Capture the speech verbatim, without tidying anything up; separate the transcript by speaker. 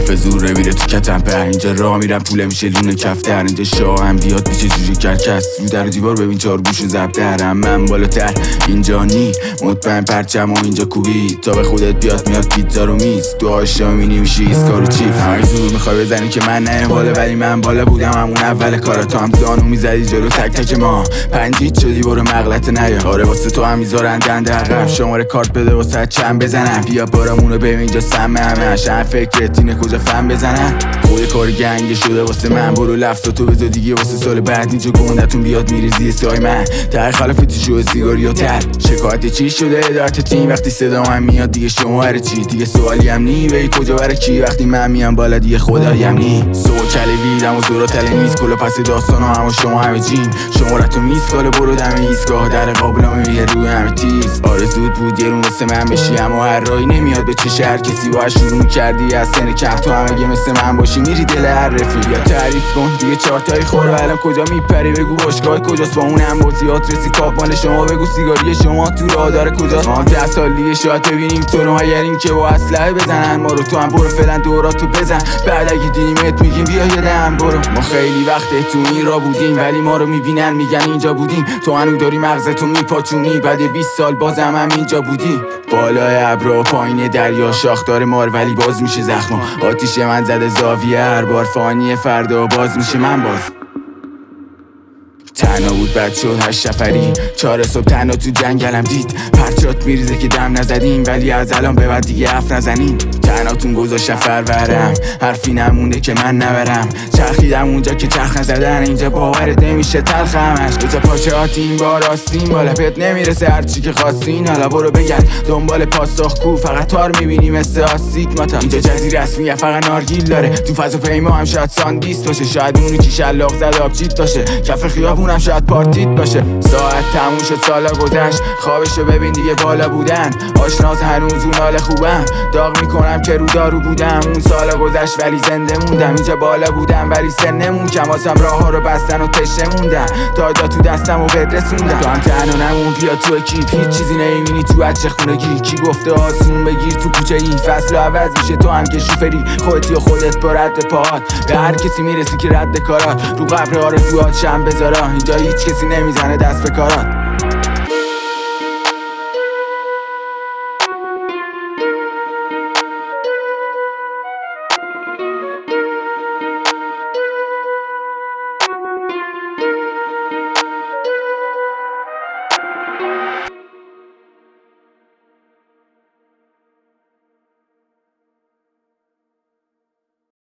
Speaker 1: حرف زور میره تو کتم پر. اینجا راه میرم پوله میشه لونه کفتر. اینجا شاه هم بیاد پیش جوجه کرکس. رو در و دیوار ببین چهار گوشو زبدرم. من بالاتر اینجا نی مطمئن پرچم و اینجا کوبی تا به خودت بیاد میاد پیتزا رو میز. تو آشنا میبینی میشی ایسکار و چیپ. همه زور میخوای بزنی که من نه بالا ولی من بالا بودم همون اول کارا. تو هم زانو میزدی جلو تک تک ما پنجیت شدی برو مغلط نیا. آره واسه تو هم میذارن دنده عقب. شماره کارت بده واسه چند بزنم. بیا بارمونو ببین اینجا سم همه عشان فکرت اینه کجا فهم بزنم. خود کار گنگ شده واسه من. برو لفت تو بذار دیگه واسه سال بعد اینجا گندتون بیاد میریزی سای من. تای خلافتی شو سیگاری و تر. شکایت چی شده ادارت تیم وقتی صدا من میاد دیگه شما هر چی دیگه سوالی هم نی بی کجا برای کی وقتی من میام بالا دیگه خدایم نی. سو کلی ویدم و زورا تله نیست کلا پس داستان ها هم شما همه جیم. شمارتو میسکاله برو دم ایستگاه در قابلم میگه روی همه تیز. آرزود بود یه رون واسه من بشی اما هر راهی نمیاد به چش هر کسی باید شروع کردی از سن کم. تو هم اگه مثل من باشی میری دل هر رفیق. یا تعریف کن دیگه چارتایی خور و الان کجا میپری بگو باشگاه کجاست با اون هم بازیات رسی تاپ مال شما بگو سیگاری شما تو راه داره کجاست. ما هم ده سالیه شاید ببینیم تو رو اگر این که با اسلحه بزنن ما رو. تو هم برو فعلا دوراتو بزن بعد اگه دیدیمت میگیم بیا یه دم برو. ما خیلی وقته تو این را بودیم ولی ما رو میبینن میگن اینجا بودیم. تو هنو داری مغزتو میپاچونی بعد بیست سال بازم هم اینجا بودی. بالای ابرا پایین دریا شاخدار مار ولی باز میشه زخما. آتیش من زده زاویه هر بار فانی فردا باز میشه من باز. تنها بود بد شد هشت نفری چهار صبح تنها تو جنگلم دید. پرچات میریزه که دم نزدیم ولی از الان به بعد دیگه حرف نزنیم. تنهاتون گذاشتم فرورم حرفی نمونده که من نبرم. چرخیدم اونجا که چرخ نزدن اینجا باورت نمیشه تلخ همش. دوتا پاچه آتیم با راستیم بالا پت نمیرسه هرچی که خواستین. حالا برو بگرد دنبال پاسخ کو فقط تار میبینی مثل آستیک ماتا. اینجا جزی رسمیه فقط نارگیل داره. تو فضا پیما هم شاید ساندیست باشه. شاید اونی که شلاق زد آبجیت باشه. کف خیابون هم شاید پارتیت باشه. ساعت تموم شد سالا گذشت خوابشو ببین دیگه بالا بودن. آشناس هنوز اون حال خوبم داغ میکنم که رو دارو بودم. اون سالا گذشت ولی زنده موندم. اینجا بالا بودم ولی سنمون کم واسم راه ها رو بستن و تشه موندم. دادا تو دستم و بدرسوندم. تو هم تنها نمون بیا تو اکیپ هیچ چیزی نمیبینی تو بچه خونگی. کی گفته آسون بگیر تو کوچه این فصل عوض میشه. تو هم که شوفری خودتی و خودت با رد پاهات به هر کسی میرسی که رد کارات. رو قبر آرزوات شم بذارا اینجا هیچ کسی نمیزنه دست به کارات.